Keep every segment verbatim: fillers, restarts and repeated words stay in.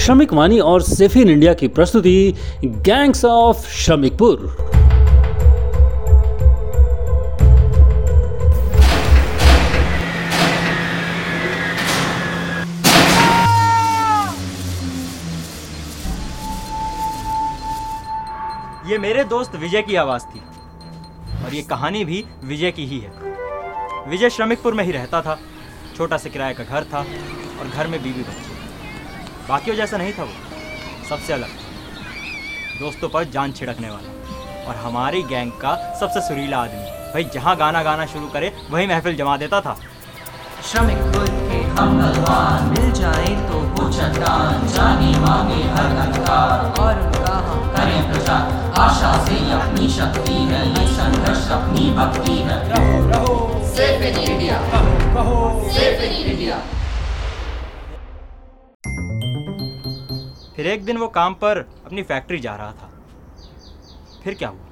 श्रमिक वानी और सेफी इन इंडिया की प्रस्तुति गैंग्स ऑफ श्रमिकपुर। ये मेरे दोस्त विजय की आवाज थी और ये कहानी भी विजय की ही है। विजय श्रमिकपुर में ही रहता था। छोटा सा किराए का घर था और घर में बीवी बच्चे। बाकियों जैसा नहीं था वो, सबसे अलग, दोस्तों पर जान छिड़कने वाला और हमारी गैंग का सबसे सुरीला आदमी। भाई जहाँ गाना गाना शुरू करे वही महफिल जमा देता था। श्रमिकपुर के हम भगवान मिल जाए तो हो चट्टान, जाने मांगे हर अधिकार और उनका हम करें प्रचार। आशा से अपनी शक्ति है, ये संघर्ष अपनी भक्ति है। रहो रहो सेफ इन इंडिया, कहो कहो सेफ इन इंडिया। फिर एक दिन वो काम पर अपनी फैक्ट्री जा रहा था। फिर क्या हुआ?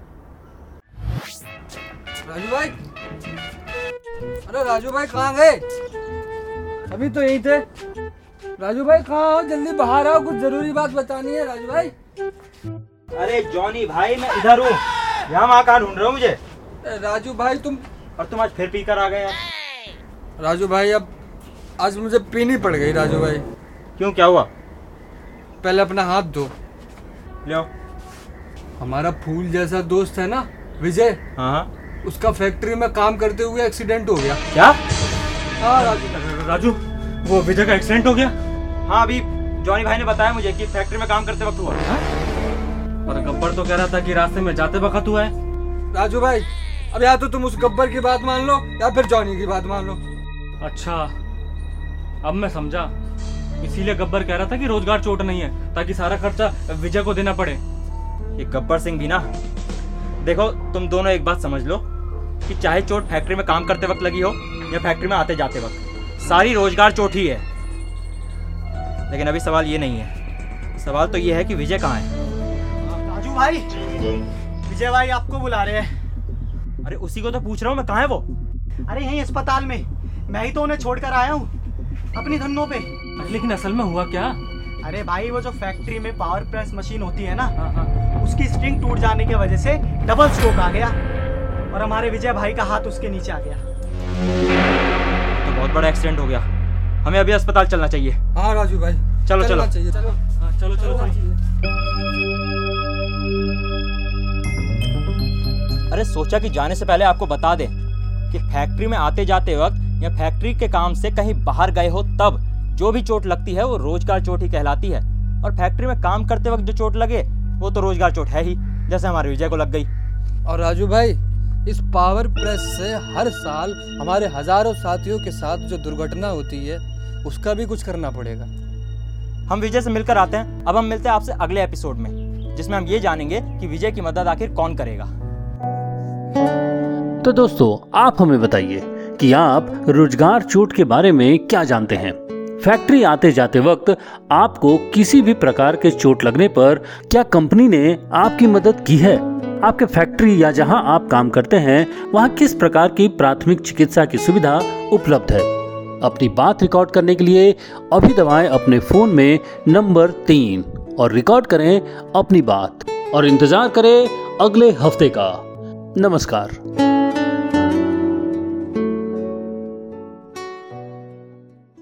राजू भाई, अरे राजू भाई कहाँ गए? अभी तो यहीं थे। राजू भाई कहाँ हो? जल्दी बाहर आओ, कुछ जरूरी बात बतानी है। राजू भाई। अरे जॉनी भाई मैं इधर हूँ। यहाँ वहाँ कहाँ ढूंढ रहे हो मुझे? राजू भाई तुम और तुम आज फिर पी कर आ गए यार। राजू भाई अब आज मुझे पीनी पड़ गई। राजू भाई क्यों, क्या हुआ? पहले अपना हाथ धो। लो। हमारा फूल जैसा दोस्त है ना विजय, हाँ हाँ, उसका फैक्ट्री में काम करते हुए एक्सीडेंट हो गया। क्या? हाँ राजू। राजू वो विजय का एक्सीडेंट हो गया? हाँ अभी जॉनी भाई ने बताया मुझे कि फैक्ट्री में काम करते वक्त हुआ। हाँ? और गब्बर तो कह रहा था कि रास्ते में जाते वक्त हुआ है। राजू भाई अब या तो तुम उस गब्बर की बात मान लो या फिर जॉनी की बात मान लो। अच्छा अब मैं समझा, इसीलिए गब्बर कह रहा था कि रोजगार चोट नहीं है ताकि सारा खर्चा विजय को देना पड़े। ये गब्बर सिंह भी ना, देखो तुम दोनों एक बात समझ लो कि चाहे चोट फैक्ट्री में काम करते वक्त लगी हो या फैक्ट्री में आते जाते वक्त, सारी रोजगार चोट ही है। लेकिन अभी सवाल ये नहीं है, सवाल तो ये है कि विजय कहाँ है। राजू भाई, विजय भाई आपको बुला रहे हैं। अरे उसी को तो पूछ रहा हूँ मैं, कहाँ है वो? अरे यहीं अस्पताल में, मैं ही तो उन्हें छोड़कर आया हूँ अपनी धन्नों पे। लेकिन असल में हुआ क्या? अरे भाई वो जो फैक्ट्री में पावर प्रेस मशीन होती है ना, हाँ हाँ। उसकी स्ट्रिंग टूट जाने की वजह से डबल स्ट्रोक आ गया और हमारे विजय भाई का हाथ उसके नीचे आ गया। तो बहुत बड़ा एक्सीडेंट हो गया, हमें अभी अस्पताल चलना चाहिए। हाँ राजू भाई चलो चलो चाहिए, चलो हाँ, चलो चलो चलो। अरे सोचा कि जाने से पहले आपको बता दें कि फैक्ट्री में आते जाते वक्त या फैक्ट्री के काम से कहीं बाहर गए हो तब जो भी चोट लगती है वो रोजगार चोट ही कहलाती है। और फैक्ट्री में काम करते वक्त जो चोट लगे वो तो रोजगार चोट है ही, जैसे हमारे विजय को लग गई। और राजू भाई इस पावर प्रेस से हर साल हमारे हजारों साथियों के साथ जो दुर्घटना होती है उसका भी कुछ करना पड़ेगा। हम विजय से मिलकर आते हैं। अब हम मिलते हैं आपसे अगले एपिसोड में, जिसमें हम ये जानेंगे कि विजय की मदद आखिर कौन करेगा। तो दोस्तों आप हमें बताइए कि आप रोजगार चोट के बारे में क्या जानते हैं। फैक्ट्री आते जाते वक्त आपको किसी भी प्रकार के चोट लगने पर क्या कंपनी ने आपकी मदद की है? आपके फैक्ट्री या जहां आप काम करते हैं वहां किस प्रकार की प्राथमिक चिकित्सा की सुविधा उपलब्ध है? अपनी बात रिकॉर्ड करने के लिए अभी दबाएं अपने फोन में नंबर तीन और रिकॉर्ड करें अपनी बात और इंतजार करें अगले हफ्ते का। नमस्कार।